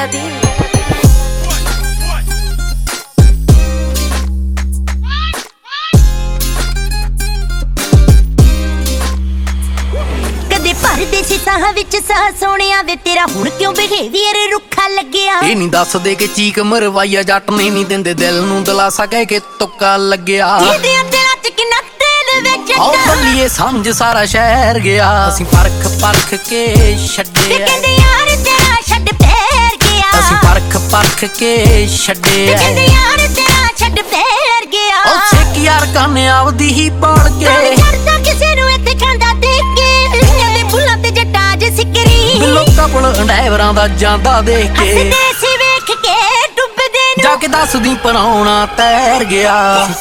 ਦੇ। ਕਦੇ ਭਰਦੇ ਸੀ ਸਾਹਾਂ ਵਿੱਚ ਸਾਹ ਸੋਹਣਿਆ ਵੇ ਤੇਰਾ ਹੁਣ ਕਿਉਂ ਬਿਹੇਵੀਅਰ ਰੁੱਖਾ ਲੱਗਿਆ। ਇਹ ਨਹੀਂ ਦੱਸਦੇ ਕਿ ਚੀਕ ਮਰਵਾਈਆ ਜੱਟ ਨੇ ਨਹੀਂ ਦਿੰਦੇ ਦਿਲ ਨੂੰ ਦਿਲਾਸਾ ਕਹਿ ਕੇ ਤੁੱਕਾ ਲੱਗਿਆ। ਇਹਦੀਆਂ ਦਿਲਾਂ 'ਚ ਕਿੰਨਾ ਤੇਲ ਵਿੱਚ ਆਓ ਬੱਲੀਏ ਸਮਝ ਸਾਰਾ ਸ਼ਹਿਰ ਗਿਆ। ਅਸੀਂ ਪਰਖ ਪਰਖ ਕੇ ਛੱਡਿਆ। ਕਹਿੰਦੇ ਯਾਰ ਤੇਰਾ ਛੱਡ ਫੇਰ ਗਿਆ। ਅਸੀਂ ਪਰਖ ਕੇ ਛੱਡਿਆ। ਕਹਿੰਦੇ ਯਾਰ ਤੇਰਾ ਛੱਡ ਫੇਰ ਗਿਆ। ਉਹ ਸਿੱਖ ਯਾਰ ਕਾਨੇ ਆਪਦੀ ਹੀ ਪਾੜ ਕੇ ਕਰਦਾ ਕਿਸੇ ਨੂੰ ਇੱਥੇ ਖਾਂਦਾ ਦੇਖ ਕੇ। ਕਹਿੰਦੇ ਫੁੱਲਾਂ ਤੇ ਜੱਟਾਂ 'ਚ ਸਿਕਰੀ ਲੋਕਾਂ ਕੋਲ ਡਰਾਈਵਰਾਂ ਦਾ ਜਾਂਦਾ ਦੇਖ ਕੇ। ਹੱਸਦੇ ਸੀ ਵੇਖ ਕੇ ਡੁੱਬਦੇ ਨੂੰ ਜਾ ਕੇ ਦੱਸਦੀ ਪਰਾਉਣਾ ਤੈਰ ਗਿਆ।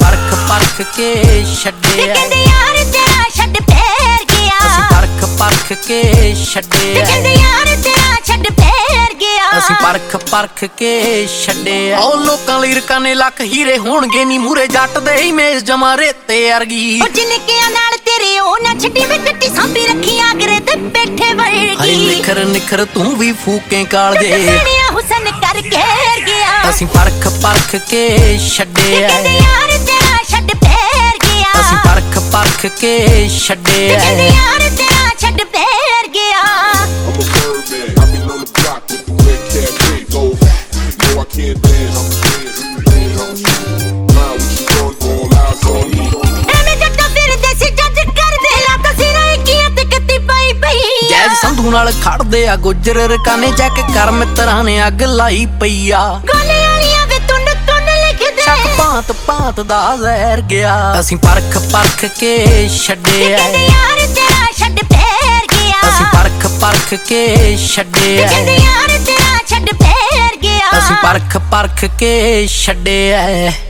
ਪਰਖ ਕੇ ਛੱਡਿਆ। ਕਹਿੰਦੇ ਯਾਰ ਤੇਰਾ ਛੱਡ ਫੇਰ ਗਿਆ। ਅਸੀਂ ਪਰਖ ਕੇ ਛੱਡਿਆ। ਕਹਿੰਦੇ ਯਾਰ ਤੇਰਾ ਛੱਡ ਫੇਰ ਗਿਆ। ਅਸੀਂ ਪਰਖ ਕੇ ਛੱਡਿਆ। ਉਹ ਲੋਕਾਂ ਲਈ ਰਕਾਨੇ ਲੱਖ ਹੀਰੇ ਹੋਣਗੇ ਨੀ ਮੂਰੇ ਜੱਟ ਦੇ ਹੀ ਮੇਜ਼ ਜਮਾ ਰੇਤੇ ਅਰਗੀ। ਉਹ ਜਿਨਕਿਆਂ ਨਾਲ ਤੇਰੇ ਉਹ ਨਾ ਛੱਡੀ ਵੇ ਕੱਟੀ ਸਾਂਭੀ ਰੱਖੀ ਆਗਰੇ ਤੇ ਬੈਠੇ ਵਰਗੀ। ਹਾਏ ਨਿਖਰ ਨਿਖਰ ਤੂੰ ਵੀ ਫੂਕੇ ਕਾਲਜੇ ਸਣਿਆ ਹੁਸਨ ਕਰ ਘੇਰ ਗਿਆ। ਅਸੀਂ ਪਰਖ ਕੇ ਛੱਡਿਆ। ਕਹਿੰਦੇ ਯਾਰ ਤੇਰਾ ਛੱਡ ਫੇਰ ਗਿਆ। ਅਸੀਂ ਪਰਖ ਕੇ ਛੱਡਿਆ। ਕਹਿੰਦੇ ਯਾਰ ਤੇਰਾ ਛੱਡ ਫੇਰ ਗਿਆ। I'm a Birdman, I've been on the block with the red cat big over. No, I can't dance, I'm dance, dance on you. Mind what you want, all eyes on me. ਐਵੇਂ ਜੱਟਾਂ ਫਿਰਦੇ ਸੀ ਜੱਜ ਕਰਦੇ ਲਾਤਾ ਸੀ ਰਾਈਕੀਆਂ ਤੇ ਕੱਤੀ ਪਈ ਪਈ। ਜੈਜ ਸੰਧੂ ਨਾਲ ਖੜਦੇ ਆ ਗੁੱਜਰ ਰਕਾਨੇ ਚੈੱਕ ਕਰ ਮਿੱਤਰਾਂ ਨੇ ਅੱਗ ਲਾਈ ਪਈ ਆ। ਗੋਲੇ ਵਾਲੀਆਂ ਵੇ ਤੁੰਨ ਲਿਖਦੇ ਸ਼ੱਕ ਭਾਂਤ ਭਾਂਤ ਦਾ ਜ਼ਹਿਰ ਗਿਆ। ਅਸੀਂ ਪਰਖ ਕੇ ਛੱਡਿਆ। ਕਹਿੰਦੇ ਯਾਰ ਤੇਰਾ ਛੱਡ ਫੇਰ ਗਿਆ। ਅਸੀਂ ਪਰਖ ਕੇ ਛੱਡਿਆ। ਕਹਿੰਦੇ ਯਾਰ ਤੇਰਾ ਛੱਡ ਫੇਰ ਗਿਆ। ਅਸੀਂ ਪਰਖ ਕੇ ਛੱਡਿਆ।